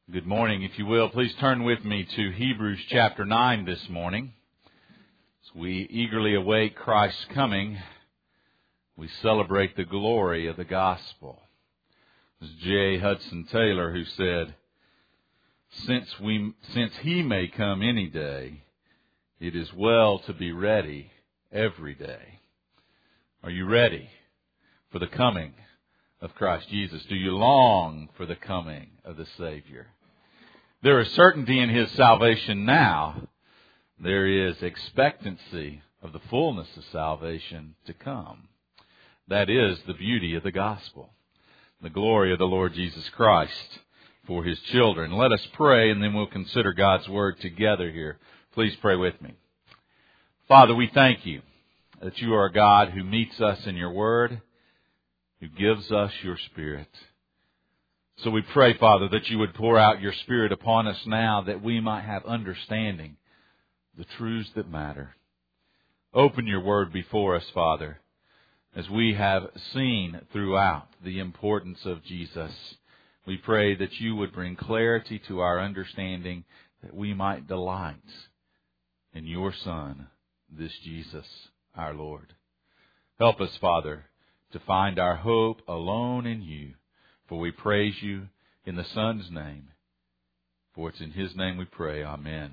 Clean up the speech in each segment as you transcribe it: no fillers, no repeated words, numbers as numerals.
Good morning. If you will, please turn with me to Hebrews chapter 9 this morning. As we eagerly await Christ's coming, we celebrate the glory of the gospel. It was J. Hudson Taylor who said, Since he may come any day, it is well to be ready every day. Are you ready for the coming of Christ Jesus? Do you long for the coming of the Savior? There is certainty in His salvation now. There is expectancy of the fullness of salvation to come. That is the beauty of the gospel, the glory of the Lord Jesus Christ for His children. Let us pray, and then we'll consider God's Word together here. Please pray with me. Father, we thank You that You are a God who meets us in Your Word, who gives us Your Spirit. So we pray, Father, that You would pour out Your Spirit upon us now that we might have understanding of the truths that matter. Open Your Word before us, Father, as we have seen throughout the importance of Jesus. We pray that You would bring clarity to our understanding, that we might delight in Your Son, this Jesus, our Lord. Help us, Father, to find our hope alone in You. For we praise You in the Son's name. For it's in His name we pray. Amen.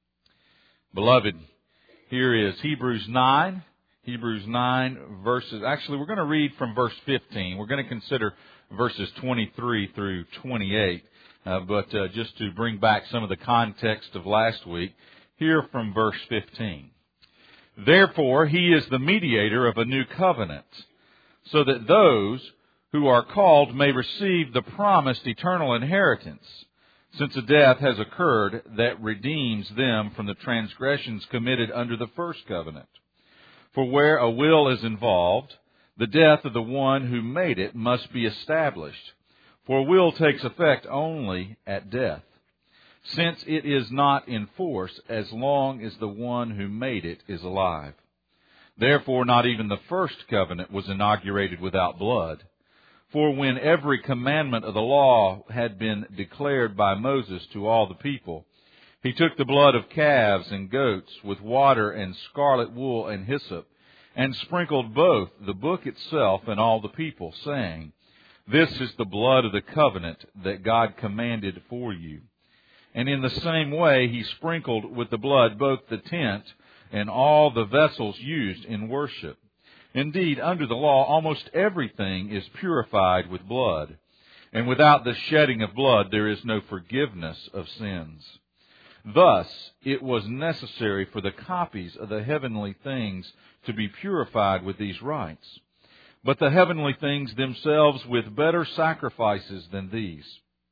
Beloved, here is Hebrews 9. Hebrews 9 verses. Actually, we're going to read from verse 15. We're going to consider verses 23 through 28. But just to bring back some of the context of last week, here from verse 15. Therefore, He is the mediator of a new covenant, so that those who are called may receive the promised eternal inheritance, since a death has occurred that redeems them from the transgressions committed under the first covenant. For where a will is involved, the death of the one who made it must be established. For a will takes effect only at death, since it is not in force as long as the one who made it is alive. Therefore, not even the first covenant was inaugurated without blood. For when every commandment of the law had been declared by Moses to all the people, he took the blood of calves and goats with water and scarlet wool and hyssop, and sprinkled both the book itself and all the people, saying, This is the blood of the covenant that God commanded for you. And in the same way he sprinkled with the blood both the tent and all the vessels used in worship. Indeed, under the law, almost everything is purified with blood, and without the shedding of blood there is no forgiveness of sins. Thus, it was necessary for the copies of the heavenly things to be purified with these rites, but the heavenly things themselves with better sacrifices than these.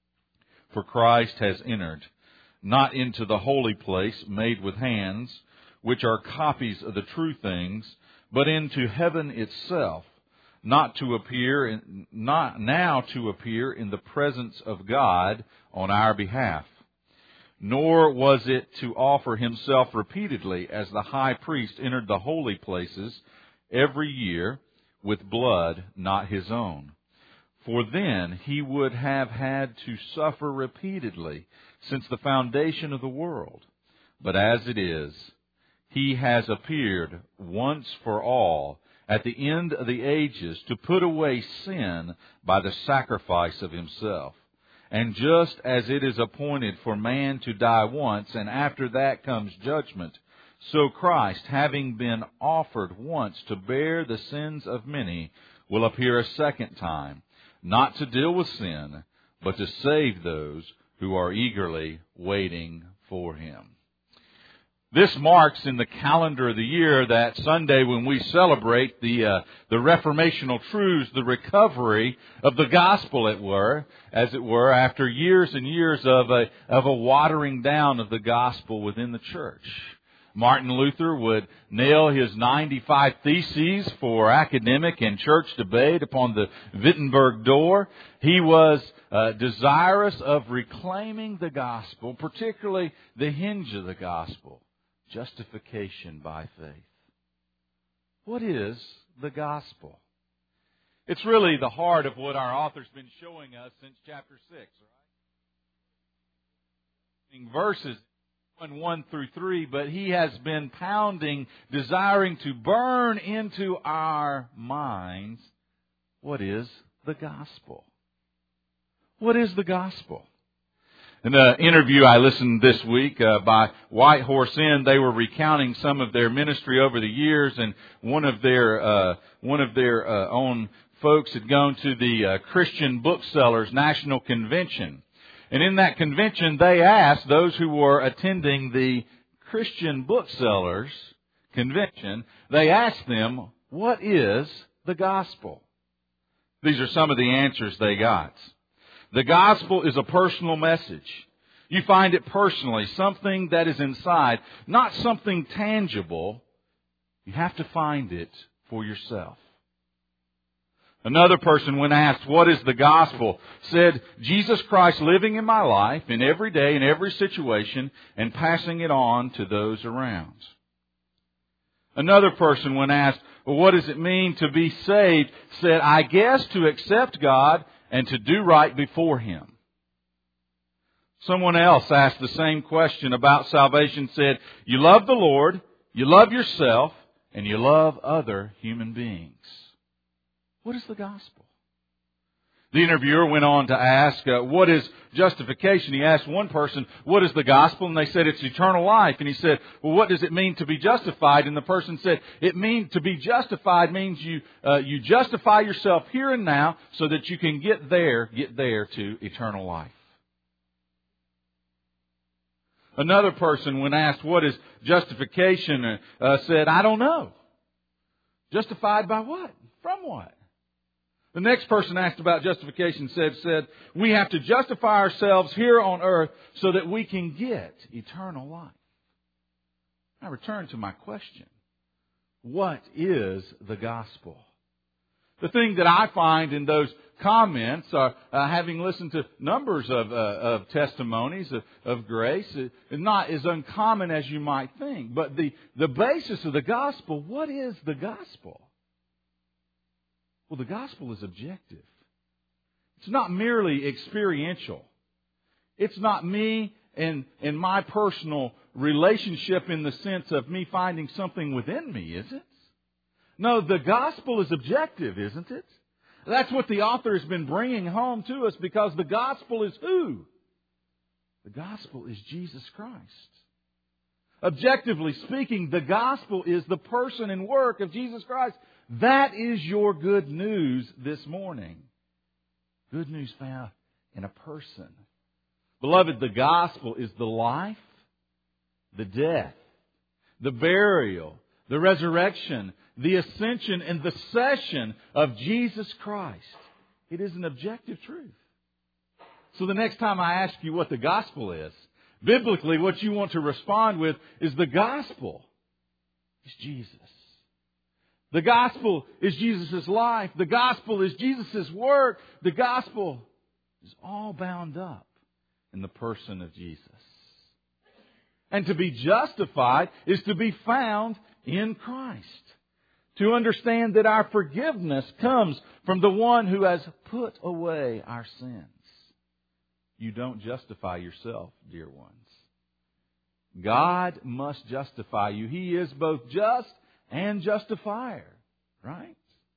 For Christ has entered, not into the holy place made with hands, which are copies of the true things, but into heaven itself, not now to appear in the presence of God on our behalf. Nor was it to offer Himself repeatedly as the high priest entered the holy places every year with blood not His own. For then He would have had to suffer repeatedly since the foundation of the world. But as it is, He has appeared once for all at the end of the ages to put away sin by the sacrifice of Himself. And just as it is appointed for man to die once, and after that comes judgment, so Christ, having been offered once to bear the sins of many, will appear a second time, not to deal with sin, but to save those who are eagerly waiting for Him. This marks in the calendar of the year that Sunday when we celebrate the reformational truths, the recovery of the gospel, as it were, after years and years of a watering down of the gospel within the church. Martin Luther would nail his 95 Theses for academic and church debate upon the Wittenberg door. He was desirous of reclaiming the gospel, particularly the hinge of the gospel. Justification by faith. What is the gospel? It's really the heart of what our author's been showing us since chapter 6, right? verses 1 through 3, but he has been pounding, desiring to burn into our minds what is the gospel. What is the gospel? In an interview I listened this week by White Horse Inn, they were recounting some of their ministry over the years, and one of their own folks had gone to the Christian Booksellers National Convention. And in that convention, they asked those who were attending the Christian Booksellers Convention, they asked them, what is the gospel? These are some of the answers they got. The gospel is a personal message. You find it personally, something that is inside, not something tangible. You have to find it for yourself. Another person, when asked, what is the gospel, said, Jesus Christ living in my life, in every day, in every situation, and passing it on to those around. Another person, when asked, well, what does it mean to be saved, said, I guess to accept God and to do right before Him. Someone else asked the same question about salvation, said, you love the Lord, you love yourself, and you love other human beings. What is the gospel? The interviewer went on to ask, what is justification? He asked one person, what is the gospel? And they said, it's eternal life. And he said, well, what does it mean to be justified? And the person said, to be justified means you justify yourself here and now so that you can get there to eternal life. Another person, when asked, what is justification, said, I don't know. Justified by what? From what? The next person asked about justification said, we have to justify ourselves here on earth so that we can get eternal life. I return to my question. What is the gospel? The thing that I find in those comments are, having listened to numbers of testimonies of grace, is not as uncommon as you might think. But the basis of the gospel, what is the gospel? Well, the gospel is objective. It's not merely experiential. It's not me and my personal relationship in the sense of me finding something within me, is it? No, the gospel is objective, isn't it? That's what the author has been bringing home to us, because the gospel is who? The gospel is Jesus Christ. Objectively speaking, the gospel is the person and work of Jesus Christ. That is your good news this morning. Good news found in a person. Beloved, the gospel is the life, the death, the burial, the resurrection, the ascension, and the session of Jesus Christ. It is an objective truth. So the next time I ask you what the gospel is, biblically what you want to respond with is the gospel is Jesus. The gospel is Jesus' life. The gospel is Jesus' work. The gospel is all bound up in the person of Jesus. And to be justified is to be found in Christ. To understand that our forgiveness comes from the one who has put away our sins. You don't justify yourself, dear ones. God must justify you. He is both just and justifier, right?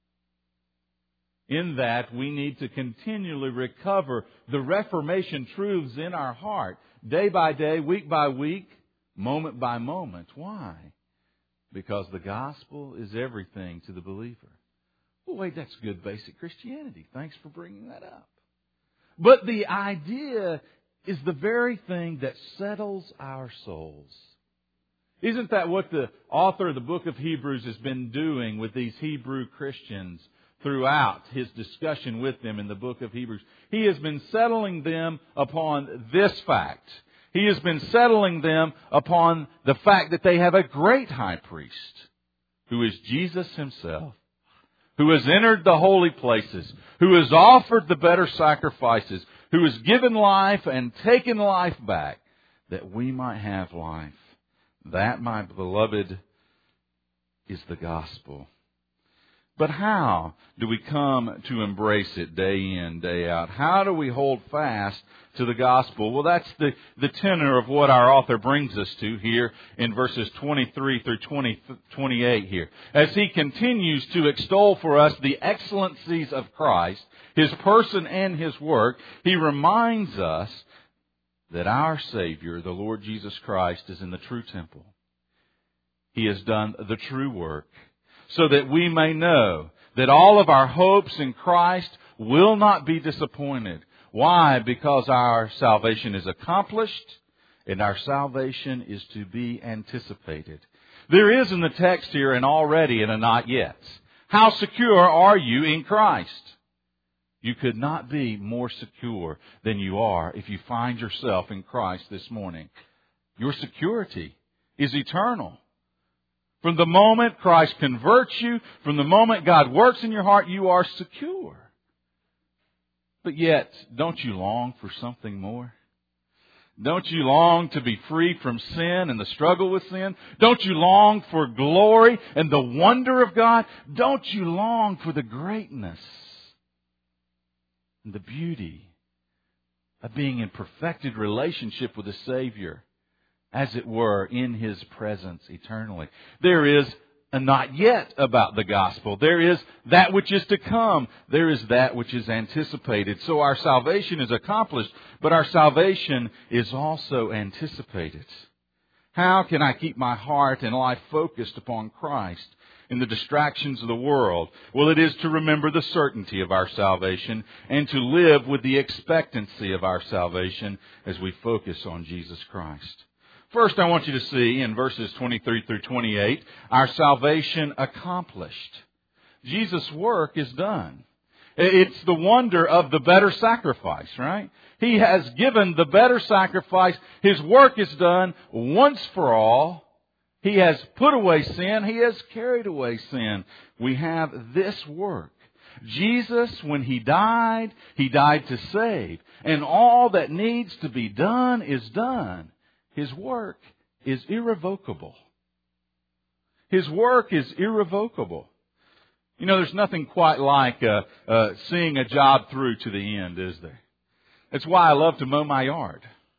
In that, we need to continually recover the Reformation truths in our heart, day by day, week by week, moment by moment. Why? Because the gospel is everything to the believer. Well, wait, that's good basic Christianity. Thanks for bringing that up. But the idea is the very thing that settles our souls. Isn't that what the author of the book of Hebrews has been doing with these Hebrew Christians throughout his discussion with them in the book of Hebrews? He has been settling them upon this fact. He has been settling them upon the fact that they have a great high priest, who is Jesus Himself, who has entered the holy places, who has offered the better sacrifices, who has given life and taken life back, that we might have life. That, my beloved, is the gospel. But how do we come to embrace it day in, day out? How do we hold fast to the gospel? Well, that's the tenor of what our author brings us to here in verses 23 through 28 here. As he continues to extol for us the excellencies of Christ, His person and His work, he reminds us that our Savior, the Lord Jesus Christ, is in the true temple. He has done the true work, so that we may know that all of our hopes in Christ will not be disappointed. Why? Because our salvation is accomplished and our salvation is to be anticipated. There is in the text here an already and a not yet. How secure are you in Christ? You could not be more secure than you are if you find yourself in Christ this morning. Your security is eternal. From the moment Christ converts you, from the moment God works in your heart, you are secure. But yet, don't you long for something more? Don't you long to be free from sin and the struggle with sin? Don't you long for glory and the wonder of God? Don't you long for the greatness and the beauty of being in perfected relationship with the Savior, as it were, in His presence eternally? There is a not yet about the gospel. There is that which is to come. There is that which is anticipated. So our salvation is accomplished, but our salvation is also anticipated. How can I keep my heart and life focused upon Christ in the distractions of the world? Well, it is to remember the certainty of our salvation and to live with the expectancy of our salvation as we focus on Jesus Christ. First, I want you to see in verses 23 through 28, our salvation accomplished. Jesus' work is done. It's the wonder of the better sacrifice, right? He has given the better sacrifice. His work is done once for all. He has put away sin. He has carried away sin. We have this work. Jesus, when He died to save. And all that needs to be done is done. His work is irrevocable. His work is irrevocable. You know, there's nothing quite like seeing a job through to the end, is there? That's why I love to mow my yard.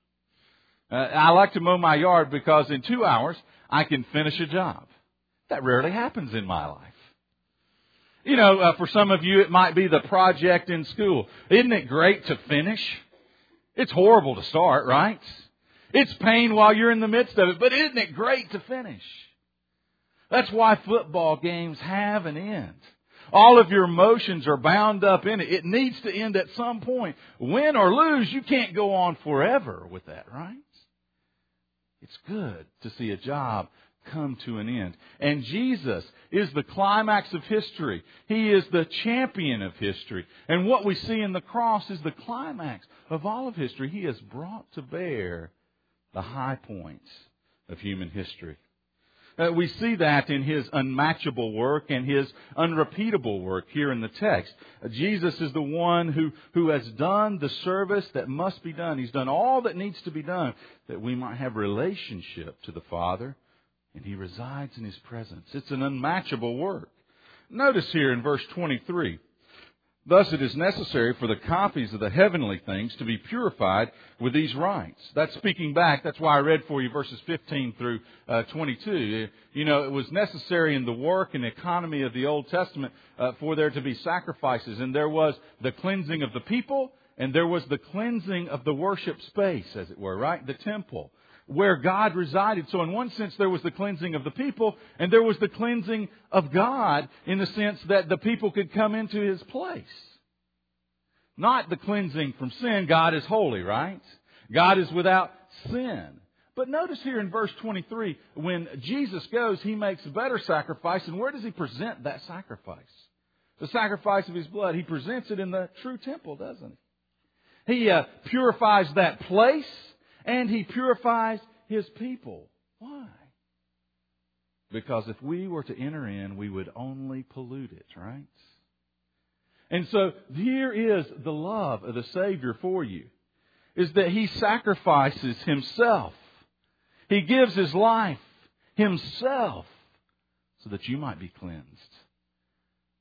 I like to mow my yard because in 2 hours I can finish a job. That rarely happens in my life. You know, for some of you it might be the project in school. Isn't it great to finish? It's horrible to start, right? It's pain while you're in the midst of it, but isn't it great to finish? That's why football games have an end. All of your emotions are bound up in it. It needs to end at some point. Win or lose, you can't go on forever with that, right? It's good to see a job come to an end. And Jesus is the climax of history. He is the champion of history. And what we see in the cross is the climax of all of history. He has brought to bear the high points of human history. We see that in His unmatchable work and His unrepeatable work here in the text. Jesus is the one who has done the service that must be done. He's done all that needs to be done that we might have relationship to the Father, and He resides in His presence. It's an unmatchable work. Notice here in verse 23, thus it is necessary for the copies of the heavenly things to be purified with these rites. That's speaking back. That's why I read for you verses 15 through 22. You know, it was necessary in the work and economy of the Old Testament for there to be sacrifices. And there was the cleansing of the people, and there was the cleansing of the worship space, as it were, right? The temple, where God resided. So in one sense, there was the cleansing of the people, and there was the cleansing of God in the sense that the people could come into His place. Not the cleansing from sin. God is holy, right? God is without sin. But notice here in verse 23, when Jesus goes, He makes a better sacrifice. And where does He present that sacrifice? The sacrifice of His blood. He presents it in the true temple, doesn't He? He purifies that place. And He purifies His people. Why? Because if we were to enter in, we would only pollute it, right? And so here is the love of the Savior for you, is that He sacrifices Himself. He gives His life, Himself, so that you might be cleansed.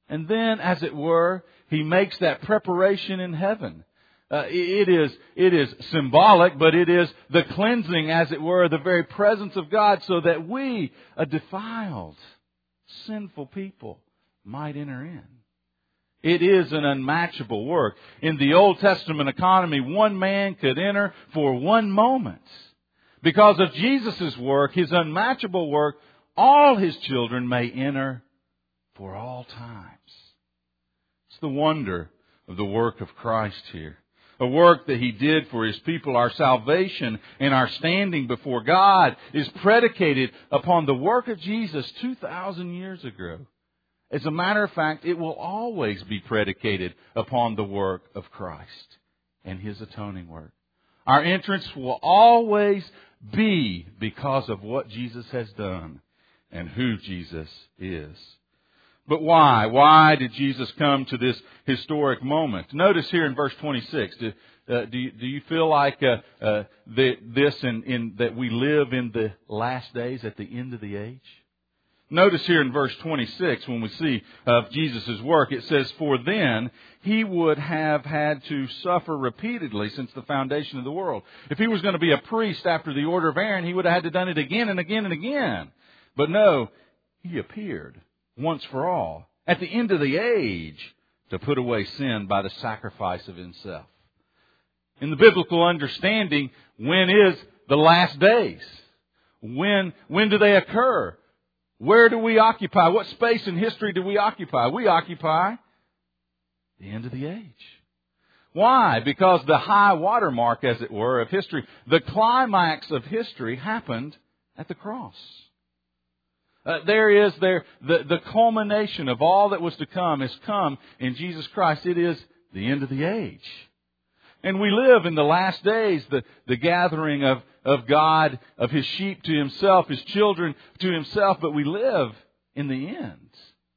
And then, as it were, He makes that preparation in heaven. It is symbolic, but it is the cleansing, as it were, the very presence of God, so that we, a defiled, sinful people, might enter in. It is an unmatchable work. In the Old Testament economy, one man could enter for one moment. Because of Jesus' work, His unmatchable work, all His children may enter for all times. It's the wonder of the work of Christ here. A work that He did for His people. Our salvation and our standing before God is predicated upon the work of Jesus 2,000 years ago. As a matter of fact, it will always be predicated upon the work of Christ and His atoning work. Our entrance will always be because of what Jesus has done and who Jesus is. But why? Why did Jesus come to this historic moment? Notice here in verse 26. Do you feel like that we live in the last days, at the end of the age? Notice here in verse 26, when we see of Jesus' work, it says, "For then He would have had to suffer repeatedly since the foundation of the world." If He was going to be a priest after the order of Aaron, He would have had to done it again and again and again. But no, He appeared once for all, at the end of the age, to put away sin by the sacrifice of Himself. In the biblical understanding, when is the last days? When do they occur? Where do we occupy? What space in history do we occupy? We occupy the end of the age. Why? Because the high water mark, as it were, of history, the climax of history happened at the cross. The culmination of all that was to come has come in Jesus Christ. It is the end of the age. And we live in the last days, the gathering of God, of His sheep to Himself, His children to Himself, but we live in the end.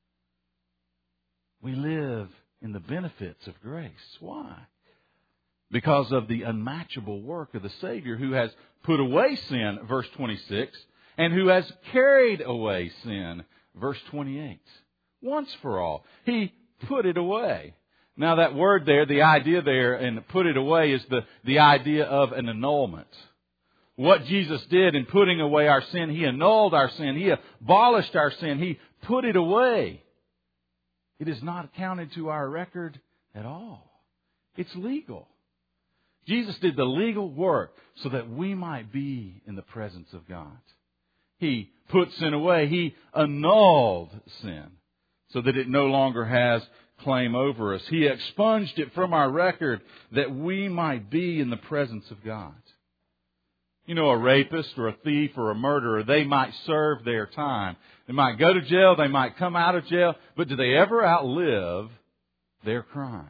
We live in the benefits of grace. Why? Because of the unmatchable work of the Savior, who has put away sin, verse 26, and who has carried away sin, verse 28. Once for all. He put it away. Now that word there, the idea there, and put it away, is the idea of an annulment. What Jesus did in putting away our sin, He annulled our sin. He abolished our sin. He put it away. It is not counted to our record at all. It's legal. Jesus did the legal work so that we might be in the presence of God. He put sin away. He annulled sin so that it no longer has claim over us. He expunged it from our record that we might be in the presence of God. You know, a rapist or a thief or a murderer, they might serve their time. They might go to jail, they might come out of jail, but do they ever outlive their crime?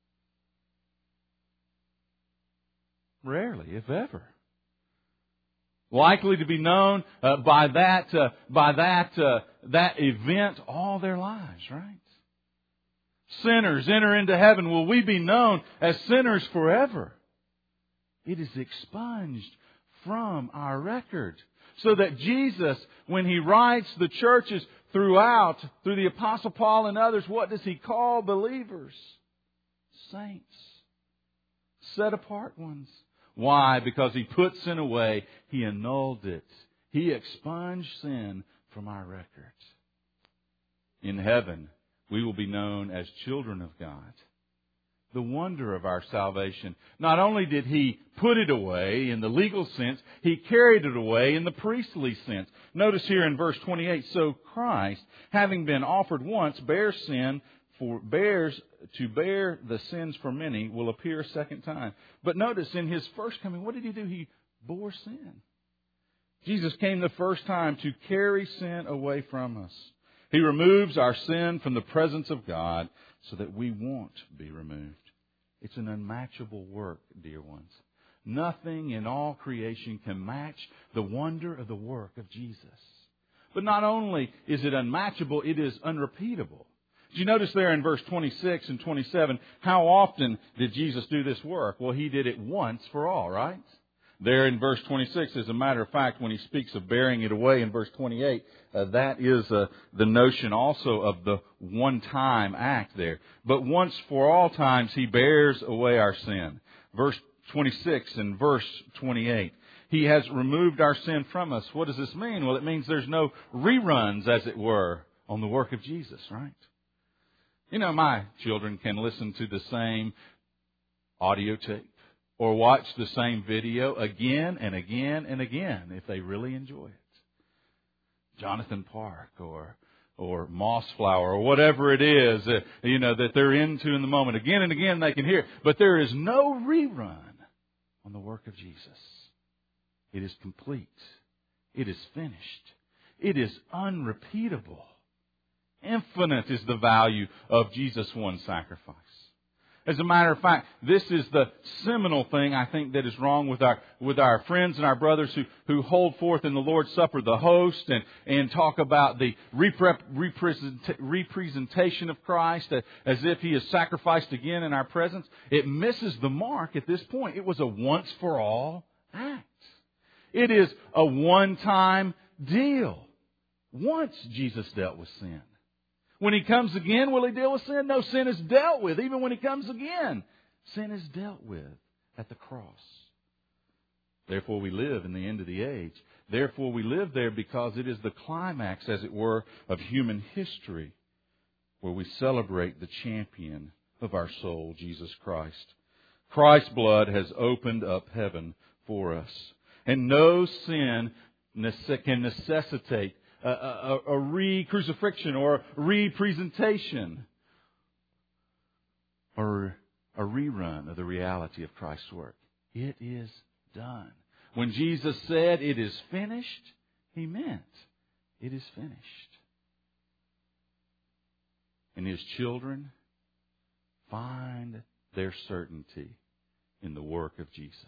Rarely, if ever. Likely to be known by that event all their lives, right? Sinners enter into heaven. Will we be known as sinners forever? It is expunged from our record. So that Jesus, when He writes the churches through the Apostle Paul and others, what does He call believers? Saints. Set apart ones. Why? Because He put sin away. He annulled it. He expunged sin from our records. In heaven, we will be known as children of God. The wonder of our salvation. Not only did He put it away in the legal sense, He carried it away in the priestly sense. Notice here in verse 28, "So Christ, having been offered once, bears to bear the sins for many, will appear a second time." But notice, in His first coming, what did He do? He bore sin. Jesus came the first time to carry sin away from us. He removes our sin from the presence of God so that we won't be removed. It's an unmatchable work, dear ones. Nothing in all creation can match the wonder of the work of Jesus. But not only is it unmatchable, it is unrepeatable. Did you notice there in verse 26 and 27, how often did Jesus do this work? Well, He did it once for all, right? there in verse 26. As a matter of fact, when he speaks of bearing it away in verse 28, that is the notion also of the one-time act there. But once for all times he bears away our sin. Verse 26 and verse 28. He has removed our sin from us. What does this mean? Well, it means there's no reruns, as it were, on the work of Jesus, right? You know, my children can listen to the same audio tape or watch the same video again and again and again if they really enjoy it. Jonathan Park or Mossflower or whatever it is, that they're into in the moment. Again and again they can hear it. But there is no rerun on the work of Jesus. It is complete. It is finished. It is unrepeatable. Infinite is the value of Jesus' one sacrifice. As a matter of fact, this is the seminal thing I think that is wrong with our friends and our brothers who hold forth in the Lord's Supper the host and talk about the representation of Christ as if He is sacrificed again in our presence. It misses the mark at this point. It was a once-for-all act. It is a one-time deal. Once Jesus dealt with sin. When He comes again, will He deal with sin? No, sin is dealt with. Even when He comes again, sin is dealt with at the cross. Therefore we live in the end of the age. Therefore we live there because it is the climax, as it were, of human history, where we celebrate the champion of our soul, Jesus Christ. Christ's blood has opened up heaven for us. And no sin can necessitate a re-crucifixion or re-presentation or a rerun of the reality of Christ's work. It is done. When Jesus said, "It is finished," He meant, it is finished. And His children find their certainty in the work of Jesus.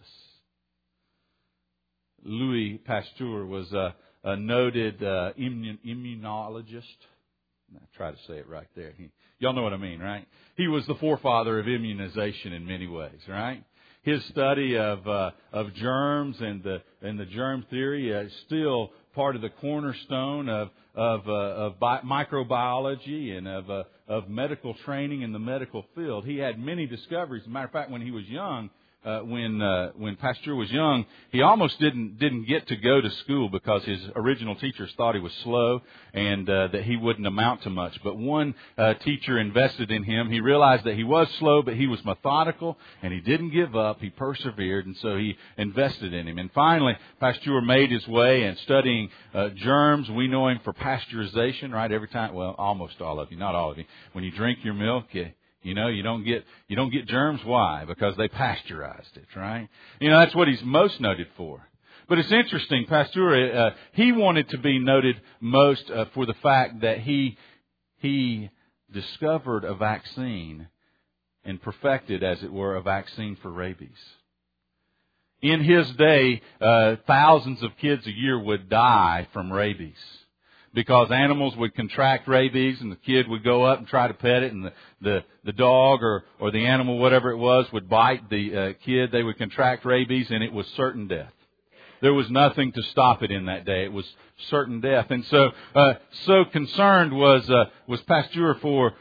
Louis Pasteur was a noted immunologist. I try to say it right there. Y'all know what I mean, right? He was the forefather of immunization in many ways, right? His study of germs and the germ theory is still part of the cornerstone of microbiology and of medical training in the medical field. He had many discoveries. As a matter of fact, when he was young, when Pasteur was young, he almost didn't get to go to school because his original teachers thought he was slow and that he wouldn't amount to much. But one teacher invested in him. He realized that he was slow, but he was methodical, and he didn't give up. He persevered, and so he invested in him. And finally, Pasteur made his way in studying germs. We know him for pasteurization, right? Every time, well, almost all of you, not all of you. When you drink your milk, you don't get germs. Why? Because they pasteurized it, right? That's what he's most noted for. But it's interesting, Pasteur, he wanted to be noted most for the fact that he discovered a vaccine and perfected, as it were, a vaccine for rabies. In his day, thousands of kids a year would die from rabies, because animals would contract rabies and the kid would go up and try to pet it, and the dog or the animal, whatever it was, would bite the kid. They would contract rabies, and it was certain death. There was nothing to stop it in that day. It was certain death. And so concerned was Pasteur for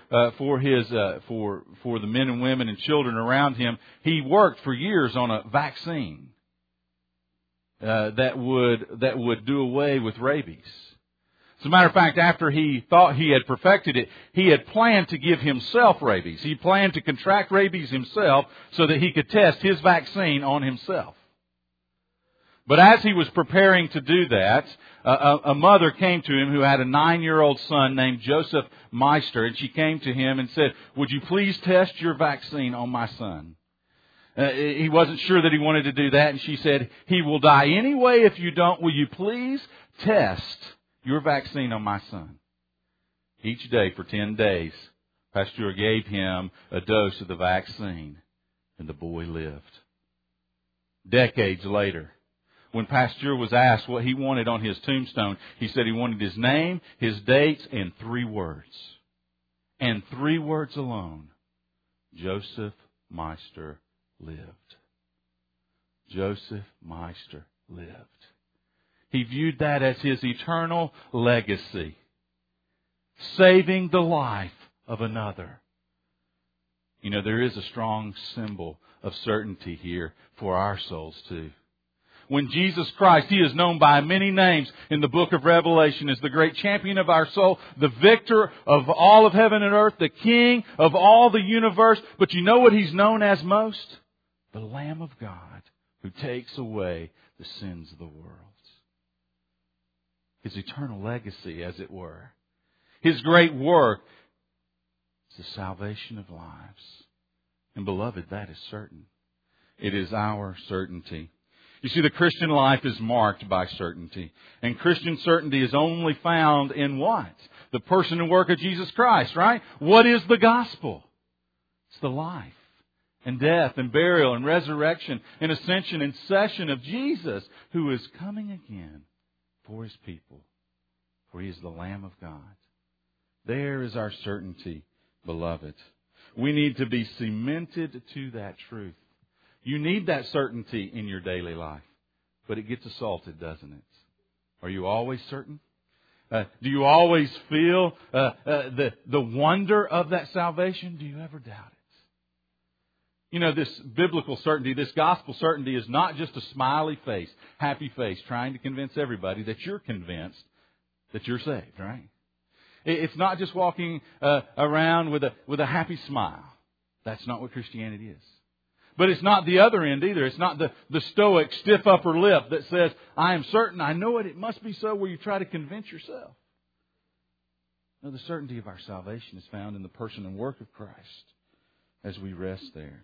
the men and women and children around him. He worked for years on a vaccine that would do away with rabies. As a matter of fact, after he thought he had perfected it, he had planned to give himself rabies. He planned to contract rabies himself so that he could test his vaccine on himself. But as he was preparing to do that, a mother came to him who had a 9-year-old son named Joseph Meister, and she came to him and said, "Would you please test your vaccine on my son?" He wasn't sure that he wanted to do that, and she said, "He will die anyway if you don't. Will you please test your vaccine on my son?" Each day for 10 days, Pasteur gave him a dose of the vaccine, and the boy lived. Decades later, when Pasteur was asked what he wanted on his tombstone, he said he wanted his name, his dates, and 3 words. And 3 words alone: Joseph Meister lived. Joseph Meister lived. He viewed that as his eternal legacy, saving the life of another. You know, there is a strong symbol of certainty here for our souls too. When Jesus Christ, He is known by many names in the book of Revelation as the great champion of our soul, the victor of all of heaven and earth, the King of all the universe. But you know what He's known as most? The Lamb of God who takes away the sins of the world. His eternal legacy, as it were. His great work is the salvation of lives. And beloved, that is certain. It is our certainty. You see, the Christian life is marked by certainty. And Christian certainty is only found in what? The person and work of Jesus Christ, right? What is the gospel? It's the life and death and burial and resurrection and ascension and session of Jesus, who is coming again for His people. For He is the Lamb of God. There is our certainty, beloved. We need to be cemented to that truth. You need that certainty in your daily life. But it gets assaulted, doesn't it? Are you always certain? Do you always feel the wonder of that salvation? Do you ever doubt it? You know, this biblical certainty, this gospel certainty is not just a smiley face, happy face, trying to convince everybody that you're convinced that you're saved, right? It's not just walking around with a happy smile. That's not what Christianity is. But it's not the other end either. It's not the stoic, stiff upper lip that says, I am certain, I know it, it must be so, where you try to convince yourself. No, the certainty of our salvation is found in the person and work of Christ as we rest there.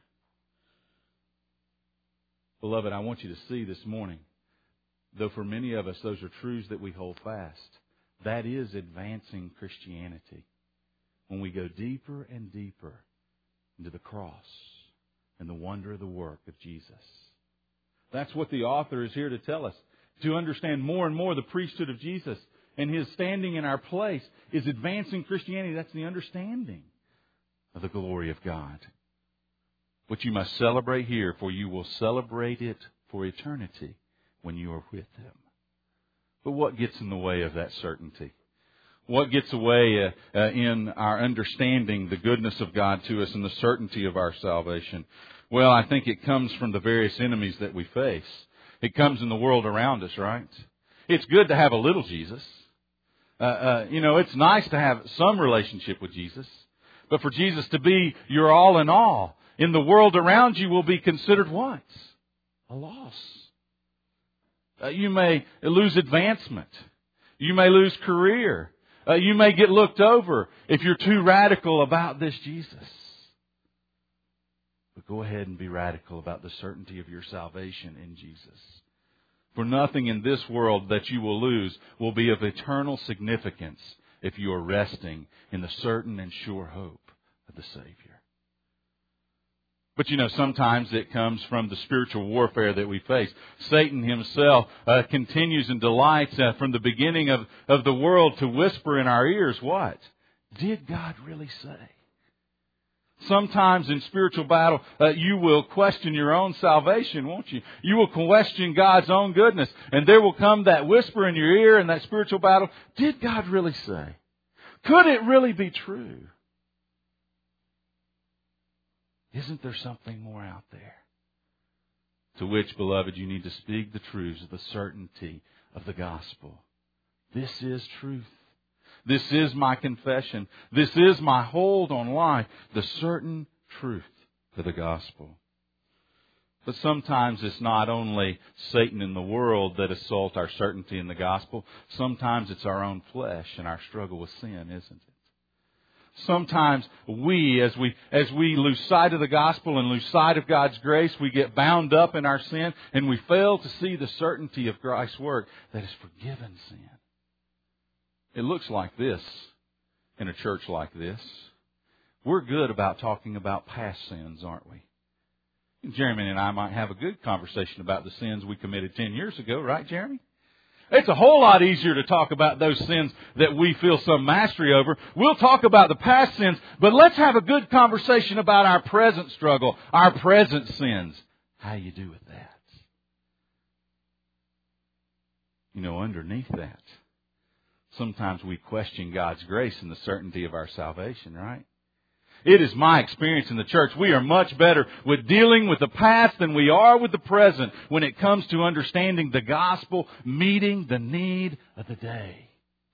Beloved, I want you to see this morning, though for many of us those are truths that we hold fast, that is advancing Christianity. When we go deeper and deeper into the cross and the wonder of the work of Jesus. That's what the author is here to tell us. To understand more and more the priesthood of Jesus and His standing in our place is advancing Christianity. That's the understanding of the glory of God. Which you must celebrate here, for you will celebrate it for eternity when you are with Him. But what gets in the way of that certainty? What gets away in our understanding the goodness of God to us and the certainty of our salvation? Well, I think it comes from the various enemies that we face. It comes in the world around us, right? It's good to have a little Jesus. It's nice to have some relationship with Jesus. But for Jesus to be your all in all, in the world around you will be considered what? A loss. You may lose advancement. You may lose career. You may get looked over if you're too radical about this Jesus. But go ahead and be radical about the certainty of your salvation in Jesus. For nothing in this world that you will lose will be of eternal significance if you are resting in the certain and sure hope of the Savior. But sometimes it comes from the spiritual warfare that we face. Satan himself continues and delights from the beginning of the world to whisper in our ears, what? Did God really say? Sometimes in spiritual battle, you will question your own salvation, won't you? You will question God's own goodness. And there will come that whisper in your ear in that spiritual battle, did God really say? Could it really be true? Isn't there something more out there? To which, beloved, you need to speak the truths of the certainty of the gospel. This is truth. This is my confession. This is my hold on life. The certain truth of the gospel. But sometimes it's not only Satan and the world that assault our certainty in the gospel. Sometimes it's our own flesh and our struggle with sin, isn't it? Sometimes we, as we lose sight of the gospel and lose sight of God's grace, we get bound up in our sin and we fail to see the certainty of Christ's work that has forgiven sin. It looks like this in a church like this. We're good about talking about past sins, aren't we? Jeremy and I might have a good conversation about the sins we committed 10 years ago, right, Jeremy? It's a whole lot easier to talk about those sins that we feel some mastery over. We'll talk about the past sins, but let's have a good conversation about our present struggle, our present sins. How you do with that? underneath that, sometimes we question God's grace and the certainty of our salvation, right? It is my experience in the church. We are much better with dealing with the past than we are with the present when it comes to understanding the gospel, meeting the need of the day.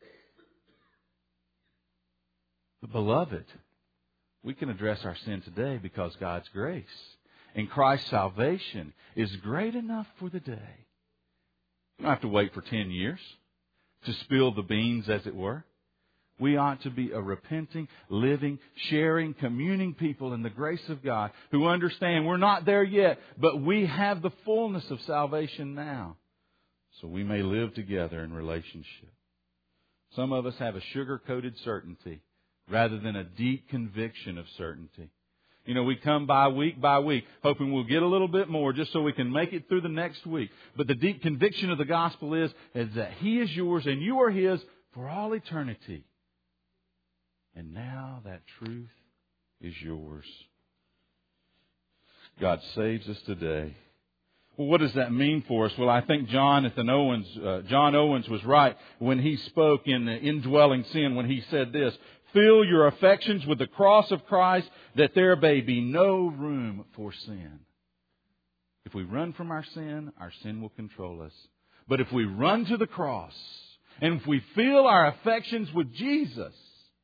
But beloved, we can address our sin today because God's grace and Christ's salvation is great enough for the day. You don't have to wait for 10 years to spill the beans, as it were. We ought to be a repenting, living, sharing, communing people in the grace of God who understand we're not there yet, but we have the fullness of salvation now, so we may live together in relationship. Some of us have a sugar-coated certainty rather than a deep conviction of certainty. We come by week, hoping we'll get a little bit more just so we can make it through the next week. But the deep conviction of the gospel is that He is yours and you are His for all eternity. And now that truth is yours. God saves us today. Well, what does that mean for us? Well, I think John Owens was right when he spoke in Indwelling Sin, when he said this: fill your affections with the cross of Christ, that there may be no room for sin. If we run from our sin will control us. But if we run to the cross, and if we fill our affections with Jesus,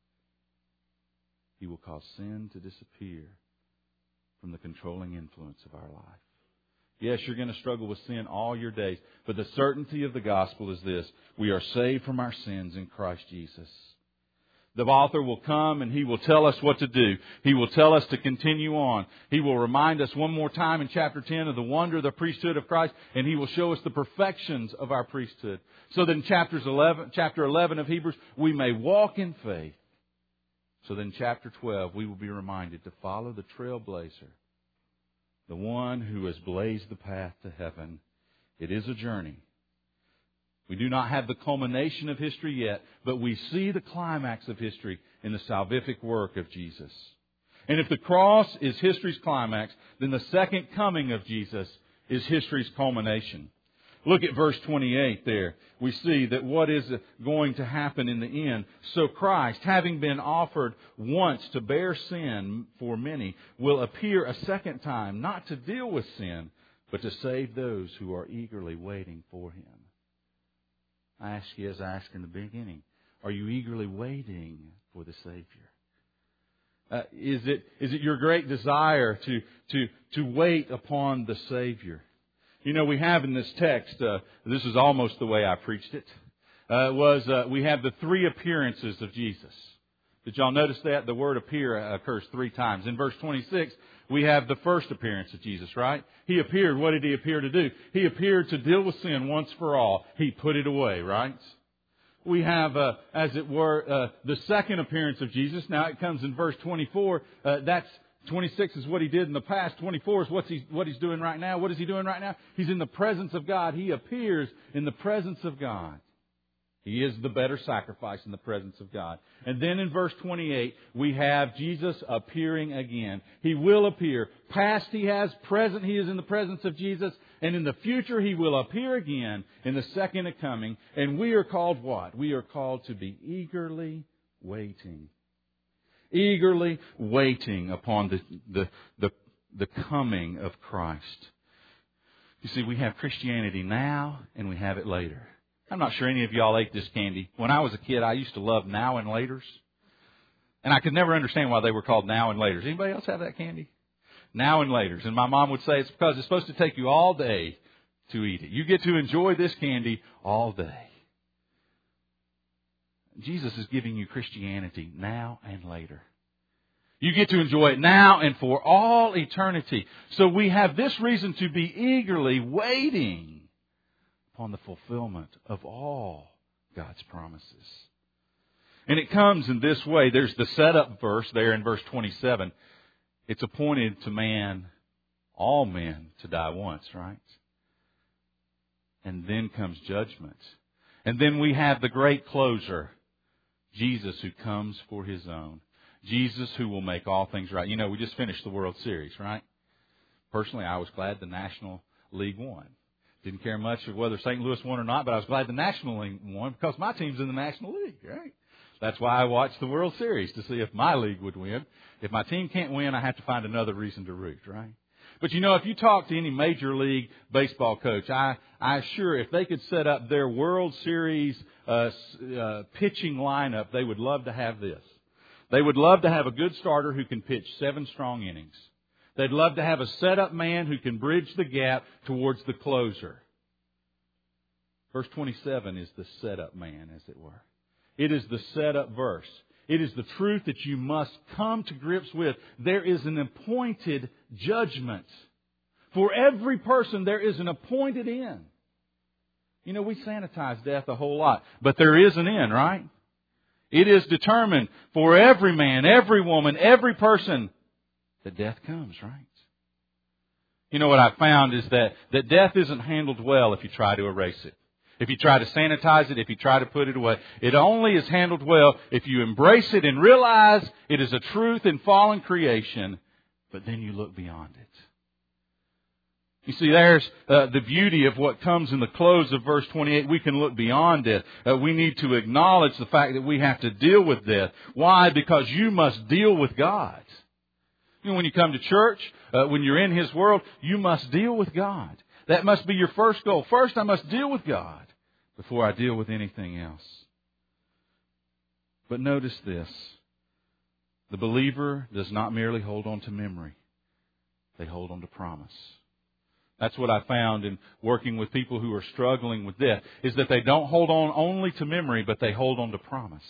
He will cause sin to disappear from the controlling influence of our life. Yes, you're going to struggle with sin all your days, but the certainty of the gospel is this: we are saved from our sins in Christ Jesus. The author will come and he will tell us what to do. He will tell us to continue on. He will remind us one more time in chapter 10 of the wonder of the priesthood of Christ, and he will show us the perfections of our priesthood. So that in chapter 11 of Hebrews, we may walk in faith. So then chapter 12, we will be reminded to follow the trailblazer, the one who has blazed the path to heaven. It is a journey. We do not have the culmination of history yet, but we see the climax of history in the salvific work of Jesus. And if the cross is history's climax, then the second coming of Jesus is history's culmination. Look at verse 28 there. We see that what is going to happen in the end. So Christ, having been offered once to bear sin for many, will appear a second time, not to deal with sin, but to save those who are eagerly waiting for Him. I ask you, as I asked in the beginning, are you eagerly waiting for the Savior? Is it your great desire to wait upon the Savior? We have in this text, this is almost the way I preached it, we have the three appearances of Jesus. Did y'all notice that? The word appear occurs 3 times. In verse 26, we have the first appearance of Jesus, right? He appeared. What did He appear to do? He appeared to deal with sin once for all. He put it away, right? We have, as it were, the second appearance of Jesus. Now it comes in verse 24. 26 is what He did in the past. 24 is what He's doing right now. What is He doing right now? He's in the presence of God. He appears in the presence of God. He is the better sacrifice in the presence of God. And then in verse 28, we have Jesus appearing again. He will appear. Past He has, present He is in the presence of Jesus, and in the future He will appear again in the second coming. And we are called what? We are called to be eagerly waiting. Eagerly waiting upon the coming of Christ. You see, we have Christianity now and we have it later. I'm not sure any of y'all ate this candy. When I was a kid, I used to love Now and Laters. And I could never understand why they were called Now and Laters. Anybody else have that candy? Now and Laters. And my mom would say it's because it's supposed to take you all day to eat it. You get to enjoy this candy all day. Jesus is giving you Christianity now and later. You get to enjoy it now and for all eternity. So we have this reason to be eagerly waiting upon the fulfillment of all God's promises. And it comes in this way. There's the setup verse there in verse 27. It's appointed to man, all men, to die once, right? And then comes judgment. And then we have the great closer, Jesus who comes for His own. Jesus who will make all things right. We just finished the World Series, right? Personally, I was glad the National League won. Didn't care much of whether St. Louis won or not, but I was glad the National League won because my team's in the National League, right? That's why I watch the World Series, to see if my league would win. If my team can't win, I have to find another reason to root, right? But you know, if you talk to any Major League Baseball coach, I assure if they could set up their World Series pitching lineup, they would love to have this. They would love to have a good starter who can pitch 7 strong innings. They'd love to have a setup man who can bridge the gap towards the closer. Verse 27 is the setup man, as it were. It is the setup verse. It is the truth that you must come to grips with. There is an appointed judgment. For every person, there is an appointed end. You know, we sanitize death a whole lot, but there is an end, right? It is determined for every man, every woman, every person that death comes, right? You know what I've found is that death isn't handled well if you try to erase it. If you try to sanitize it, if you try to put it away. It only is handled well if you embrace it and realize it is a truth in fallen creation, but then you look beyond it. You see, there's the beauty of what comes in the close of verse 28. We can look beyond it. We need to acknowledge the fact that we have to deal with death. Why? Because you must deal with God. You know, when you come to church, when you're in His world, you must deal with God. That must be your first goal. First, I must deal with God before I deal with anything else. But notice this. The believer does not merely hold on to memory. They hold on to promise. That's what I found in working with people who are struggling with death, is that they don't hold on only to memory, but they hold on to promise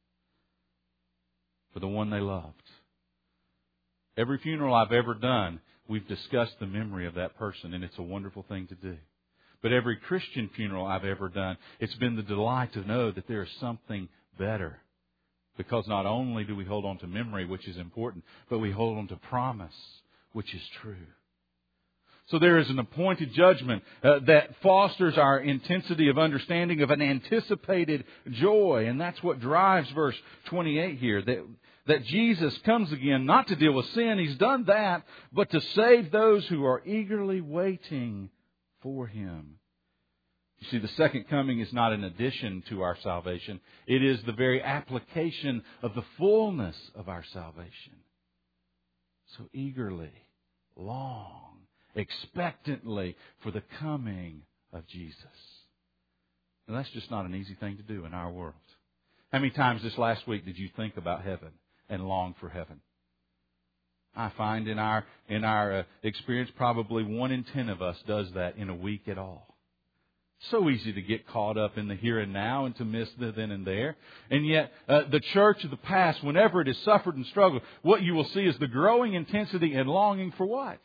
for the one they loved. Every funeral I've ever done, we've discussed the memory of that person, and it's a wonderful thing to do. But every Christian funeral I've ever done, it's been the delight to know that there is something better. Because not only do we hold on to memory, which is important, but we hold on to promise, which is true. So there is an appointed judgment that fosters our intensity of understanding of an anticipated joy. And that's what drives verse 28 here. That Jesus comes again not to deal with sin, He's done that, but to save those who are eagerly waiting for Him. You see, the second coming is not an addition to our salvation. It is the very application of the fullness of our salvation. So eagerly, long, expectantly for the coming of Jesus. And that's just not an easy thing to do in our world. How many times this last week did you think about heaven and long for heaven? I find in our experience, probably 1 in 10 of us does that in a week at all. So easy to get caught up in the here and now and to miss the then and there. And yet, the church of the past, whenever it has suffered and struggled, what you will see is the growing intensity and longing for what?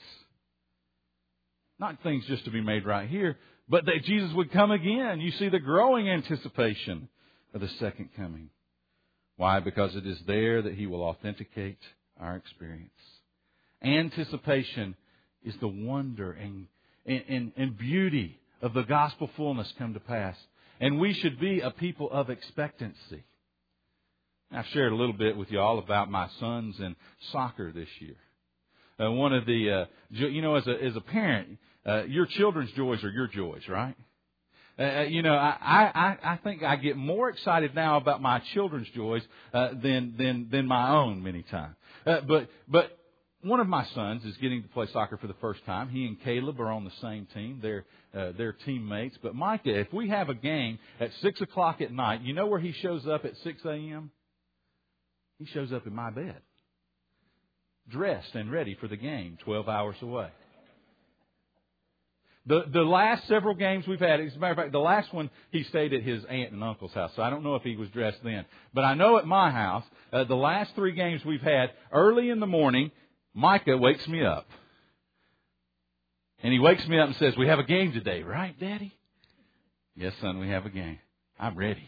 Not things just to be made right here, but that Jesus would come again. You see the growing anticipation of the second coming. Why? Because it is there that He will authenticate our experience. Anticipation is the wonder and beauty of the gospel fullness come to pass. And we should be a people of expectancy. I've shared a little bit with you all about my sons in soccer this year. One of the, as a parent, your children's joys are your joys, right? I think I get more excited now about my children's joys than my own many times. But one of my sons is getting to play soccer for the first time. He and Caleb are on the same team. They're teammates. But Micah, if we have a game at 6 o'clock at night, you know where he shows up at 6 a.m.? He shows up in my bed, dressed and ready for the game, 12 hours away. The last several games we've had, as a matter of fact, the last one he stayed at his aunt and uncle's house, so I don't know if he was dressed then. But I know at my house, the last 3 games we've had, early in the morning, Micah wakes me up. And he wakes me up and says, "We have a game today, right, Daddy?" "Yes, son, we have a game." "I'm ready."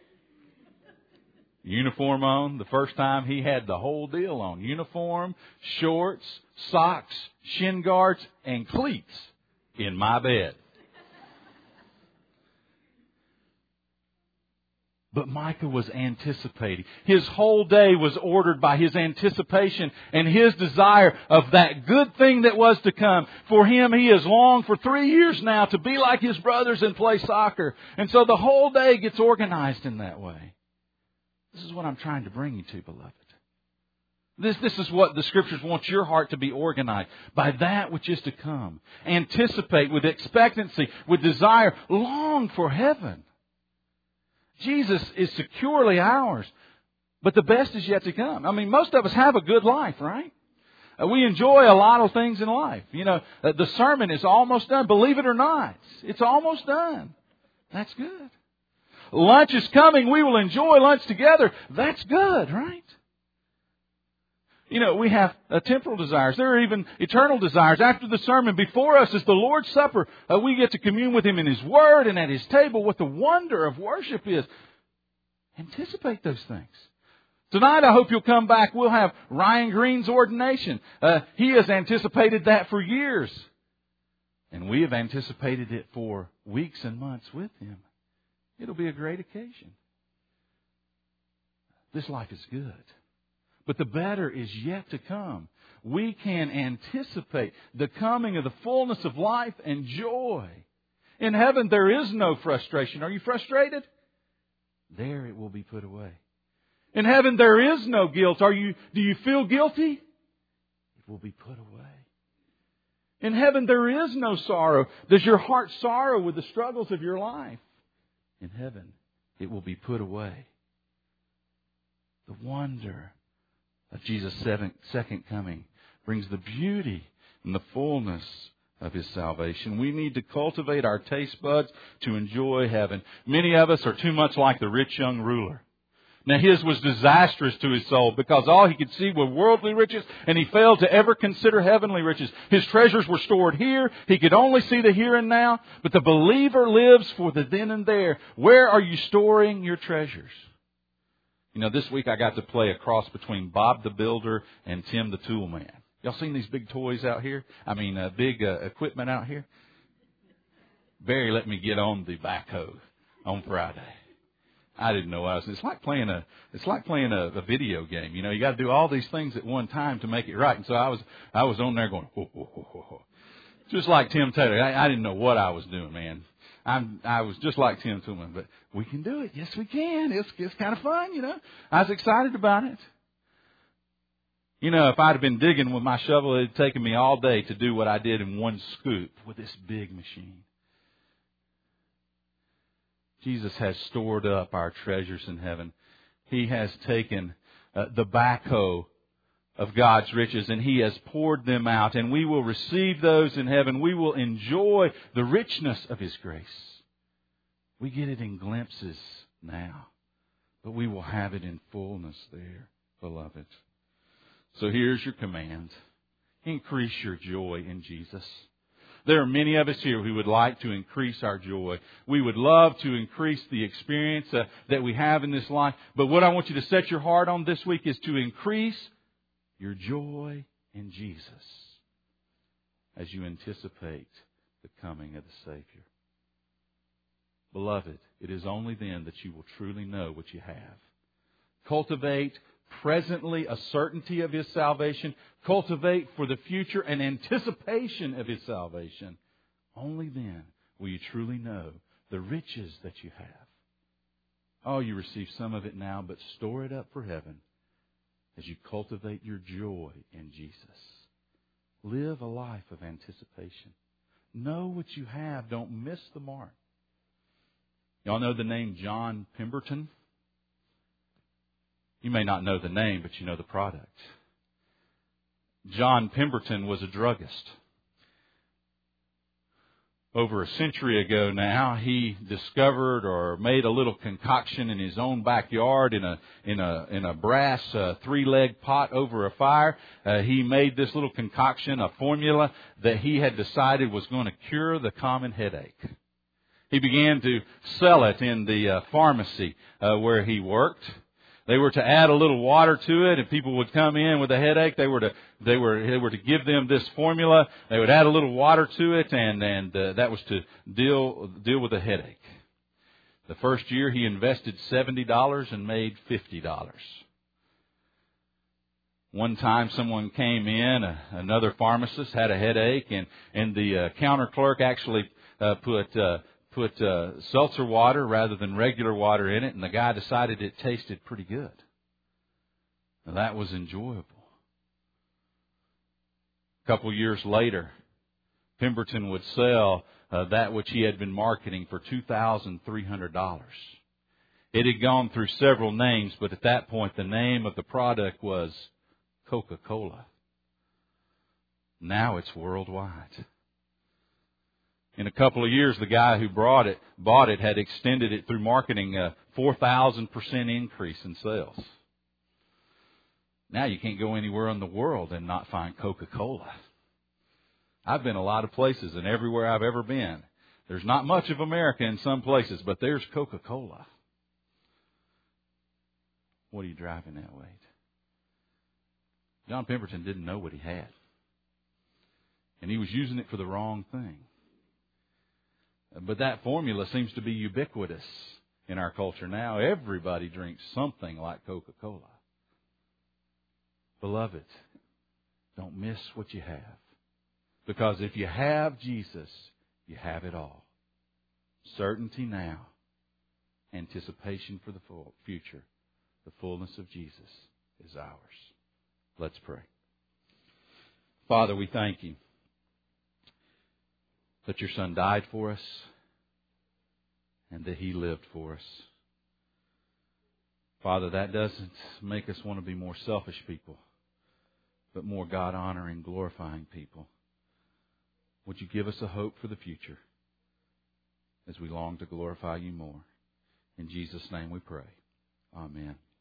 Uniform on. The first time he had the whole deal on. Uniform, shorts, socks, shin guards, and cleats in my bed. But Micah was anticipating. His whole day was ordered by his anticipation and his desire of that good thing that was to come. For him, he has longed for 3 years now to be like his brothers and play soccer. And so the whole day gets organized in that way. This is what I'm trying to bring you to, beloved. This is what the Scriptures want your heart to be organized by that which is to come. Anticipate with expectancy, with desire, long for heaven. Jesus is securely ours, but the best is yet to come. I mean, most of us have a good life, right? We enjoy a lot of things in life. You know, the sermon is almost done. Believe it or not, it's almost done. That's good. Lunch is coming. We will enjoy lunch together. That's good, right? You know, we have temporal desires. There are even eternal desires. After the sermon, before us is the Lord's Supper. We get to commune with Him in His Word and at His table. What the wonder of worship is. Anticipate those things. Tonight, I hope you'll come back. We'll have Ryan Green's ordination. He has anticipated that for years. And we have anticipated it for weeks and months with him. It'll be a great occasion. This life is good. But the better is yet to come. We can anticipate the coming of the fullness of life and joy. In heaven, there is no frustration. Are you frustrated? There it will be put away. In heaven, there is no guilt. Do you feel guilty? It will be put away. In heaven, there is no sorrow. Does your heart sorrow with the struggles of your life? In heaven, it will be put away. The wonder of Jesus' second coming brings the beauty and the fullness of His salvation. We need to cultivate our taste buds to enjoy heaven. Many of us are too much like the rich young ruler. Now his was disastrous to his soul because all he could see were worldly riches and he failed to ever consider heavenly riches. His treasures were stored here. He could only see the here and now. But the believer lives for the then and there. Where are you storing your treasures? You know, this week I got to play a cross between Bob the Builder and Tim the Tool Man. Y'all seen these big toys out here? Big equipment out here? Barry let me get on the backhoe on Friday. I didn't know what I was. It's like playing a video game. You know, you got to do all these things at one time to make it right. And so I was on there going, ho, ho, ho, ho, ho. Just like Tim Taylor. I didn't know what I was doing, man. I was just like Tim Taylor, but we can do it. Yes, we can. It's kind of fun, you know. I was excited about it. You know, if I'd have been digging with my shovel, it had taken me all day to do what I did in one scoop with this big machine. Jesus has stored up our treasures in heaven. He has taken the backhoe of God's riches and He has poured them out. And we will receive those in heaven. We will enjoy the richness of His grace. We get it in glimpses now, but we will have it in fullness there, beloved. So here's your command. Increase your joy in Jesus. There are many of us here who would like to increase our joy. We would love to increase the experience that we have in this life. But what I want you to set your heart on this week is to increase your joy in Jesus as you anticipate the coming of the Savior. Beloved, it is only then that you will truly know what you have. Cultivate presently a certainty of His salvation. Cultivate for the future an anticipation of His salvation. Only then will you truly know the riches that you have. Oh, you receive some of it now, but store it up for heaven as you cultivate your joy in Jesus. Live a life of anticipation. Know what you have. Don't miss the mark. Y'all know the name John Pemberton? You may not know the name, but you know the product. John Pemberton was a druggist. Over a century ago now, he discovered or made a little concoction in his own backyard in a brass 3-leg pot over a fire. He made this little concoction, a formula that he had decided was going to cure the common headache. He began to sell it in the pharmacy where he worked. They were to add a little water to it, and people would come in with a headache. They were to give them this formula. They would add a little water to it, and that was to deal with the headache. The first year he invested $70 and made $50. One time someone came in, another pharmacist had a headache, and the counter clerk actually put seltzer water rather than regular water in it, and the guy decided it tasted pretty good. Now, that was enjoyable. A couple years later, Pemberton would sell that which he had been marketing for $2,300. It had gone through several names, but at that point the name of the product was Coca-Cola. Now it's worldwide. In a couple of years, the guy who bought it had extended it through marketing a 4,000% increase in sales. Now you can't go anywhere in the world and not find Coca-Cola. I've been a lot of places, and everywhere I've ever been, there's not much of America in some places, but there's Coca-Cola. What are you driving at, Wade? John Pemberton didn't know what he had. And he was using it for the wrong thing. But that formula seems to be ubiquitous in our culture now. Everybody drinks something like Coca-Cola. Beloved, don't miss what you have. Because if you have Jesus, you have it all. Certainty now, anticipation for the future. The fullness of Jesus is ours. Let's pray. Father, we thank you that your Son died for us and that He lived for us. Father, that doesn't make us want to be more selfish people, but more God-honoring, glorifying people. Would you give us a hope for the future as we long to glorify you more? In Jesus' name we pray. Amen.